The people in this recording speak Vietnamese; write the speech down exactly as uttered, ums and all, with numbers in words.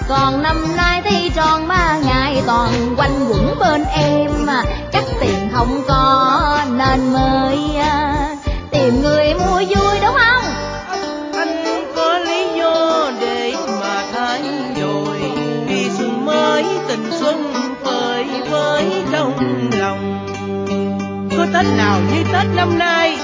Còn năm nay thì tròn ba ngày toàn quanh quẩn bên em, chắc tiền không có nên mới tìm người mua vui đúng không? Anh có lý do để mà thay đổi, vì xuân mới tình xuân phơi với trong lòng. Có Tết nào như Tết năm nay,